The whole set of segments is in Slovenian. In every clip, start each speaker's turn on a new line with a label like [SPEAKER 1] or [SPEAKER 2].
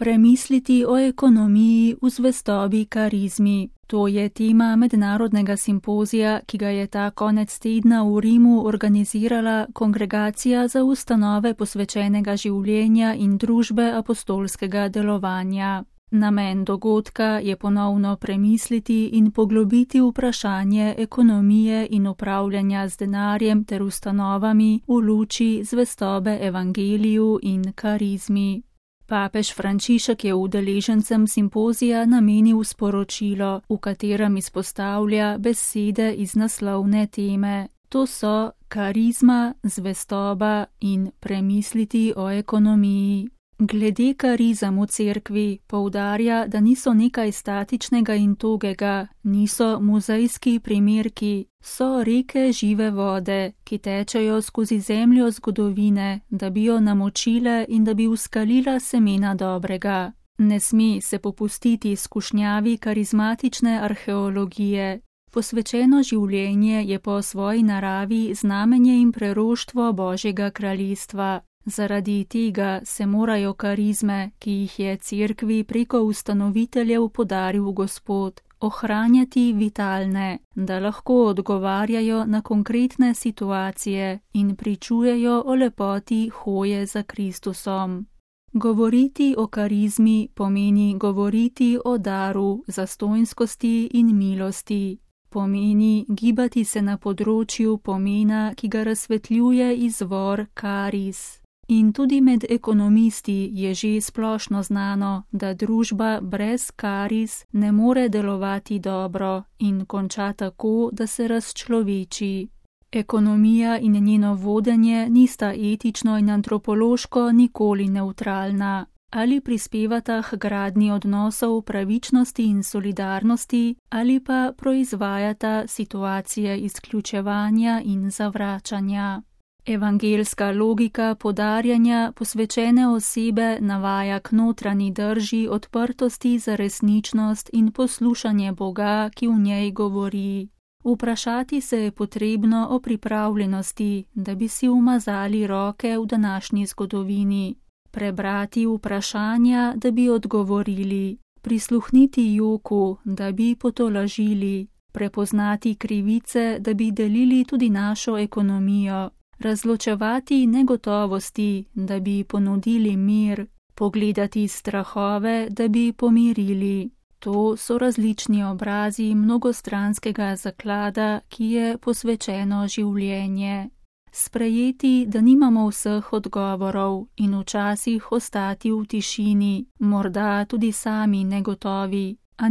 [SPEAKER 1] Premisliti o ekonomiji v zvestobi karizmi. To je tema mednarodnega simpozija, ki ga je ta konec tedna v Rimu organizirala Kongregacija za ustanove posvečenega življenja in družbe apostolskega delovanja. Namen dogodka je ponovno premisliti in poglobiti vprašanje ekonomije in upravljanja z denarjem ter ustanovami v luči zvestobe evangeliju in karizmi. Papež Frančišek je udeležencem simpozija namenil sporočilo, v katerem izpostavlja besede iz naslovne teme. To so karizma, zvestoba in premisliti o ekonomiji. Glede karizem v cerkvi poudarja, da niso nekaj statičnega in togega, niso muzejski primerki, so reke žive vode, ki tečejo skozi zemljo zgodovine, da bi jo namočile in da bi uskalila semena dobrega. Ne sme se popustiti skušnjavi karizmatične arheologije. Posvečeno življenje je po svoji naravi znamenje in preroštvo Božjega kraljestva. Zaradi tega se morajo karizme, ki jih je cerkvi preko ustanoviteljev podaril Gospod, ohranjati vitalne, da lahko odgovarjajo na konkretne situacije in pričujejo o lepoti hoje za Kristusom. Govoriti o karizmi pomeni govoriti o daru, zastonjskosti in milosti. Pomeni gibati se na področju pomena, ki ga razsvetljuje izvor kariz. In tudi med ekonomisti je že splošno znano, da družba brez kariz ne more delovati dobro in konča tako, da se razčloveči. Ekonomija in njeno vodenje nista etično in antropološko nikoli nevtralna. Ali prispevata k gradnji odnosov pravičnosti in solidarnosti, ali pa proizvajata situacije izključevanja in zavračanja. Evangelska logika podarjanja posvečene osebe navaja k notranji drži odprtosti za resničnost in poslušanje Boga, ki v njej govori. Vprašati se je potrebno o pripravljenosti, da bi si umazali roke v današnji zgodovini. Prebrati vprašanja, da bi odgovorili. Prisluhniti joku, da bi potolažili. Prepoznati krivice, da bi delili tudi našo ekonomijo. Razločevati negotovosti, da bi ponudili mir, pogledati strahove, da bi pomirili. To so različni obrazi mnogostranskega zaklada, ki je posvečeno življenje. Sprejeti, da nimamo vseh odgovorov in včasih ostati v tišini, morda tudi sami negotovi, a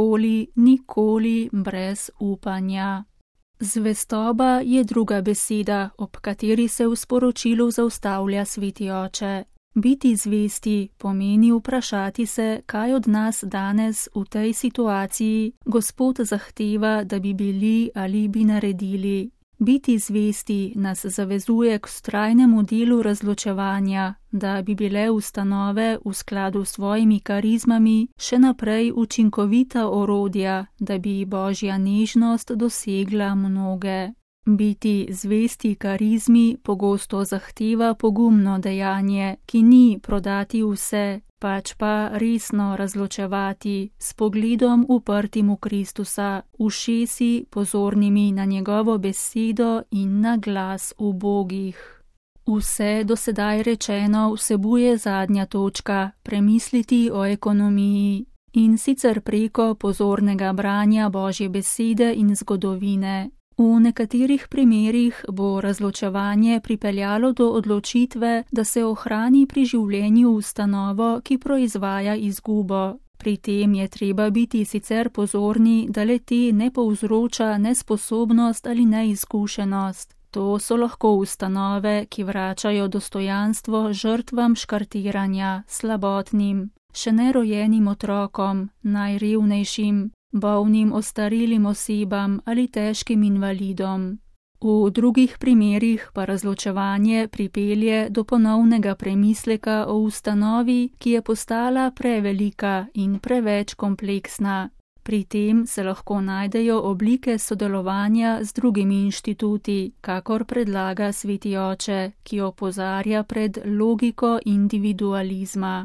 [SPEAKER 1] nikoli brez upanja. Zvestoba je druga beseda, ob kateri se v sporočilu zaustavlja Sveti Oče. Biti zvesti pomeni vprašati se, kaj od nas danes v tej situaciji Gospod zahteva, da bi bili ali bi naredili. Biti zvesti nas zavezuje k vztrajnemu delu razločevanja, da bi bile ustanove v skladu s svojimi karizmami še naprej učinkovita orodja, da bi Božja nežnost dosegla mnoge. Biti zvesti karizmi pogosto zahteva pogumno dejanje, ki ni prodati vse, pač pa resno razločevati, s pogledom uprtim v Kristusa, ušesi pozornimi na njegovo besedo in na glas ubogih. Vse do sedaj rečeno vsebuje zadnja točka, premisliti o ekonomiji, in sicer preko pozornega branja Božje besede in zgodovine. V nekaterih primerih bo razločevanje pripeljalo do odločitve, da se ohrani pri življenju ustanovo, ki proizvaja izgubo. Pri tem je treba biti sicer pozorni, da le-te ne povzroča nesposobnost ali neizkušenost. To so lahko ustanove, ki vračajo dostojanstvo žrtvam škartiranja, slabotnim, še nerojenim otrokom, najrevnejšim, bolnim ostarelim osebam ali težkim invalidom. V drugih primerih pa razločevanje pripelje do ponovnega premisleka o ustanovi, ki je postala prevelika in preveč kompleksna. Pri tem se lahko najdejo oblike sodelovanja z drugimi inštituti, kakor predlaga Sveti Oče, ki opozarja pred logiko individualizma.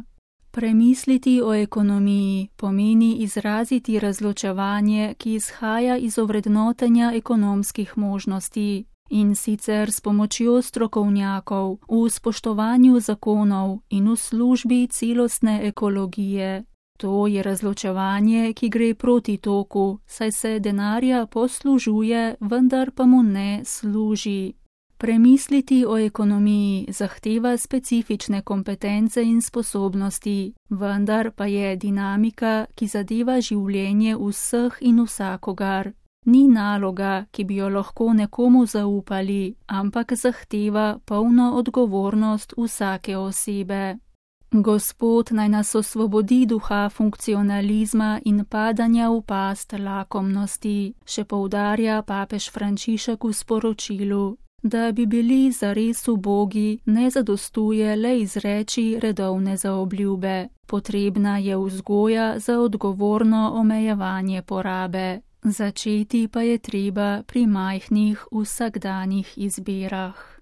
[SPEAKER 1] Premisliti o ekonomiji pomeni izraziti razločevanje, ki izhaja iz ovrednotenja ekonomskih možnosti, in sicer s pomočjo strokovnjakov, v spoštovanju zakonov in v službi celostne ekologije. To je razločevanje, ki gre proti toku, saj se denarja poslužuje, vendar pa mu ne služi. Premisliti o ekonomiji zahteva specifične kompetence in sposobnosti, vendar pa je dinamika, ki zadeva življenje vseh in vsakogar. Ni naloga, ki bi jo lahko nekomu zaupali, ampak zahteva polno odgovornost vsake osebe. Gospod naj nas osvobodi duha funkcionalizma in padanja v past lakomnosti, še poudarja papež Frančišek v sporočilu. Da bi bili zares ubogi, ne zadostuje le izreči redovne zaobljube. Potrebna je vzgoja za odgovorno omejevanje porabe. Začeti pa je treba pri majhnih vsakdanjih izbirah.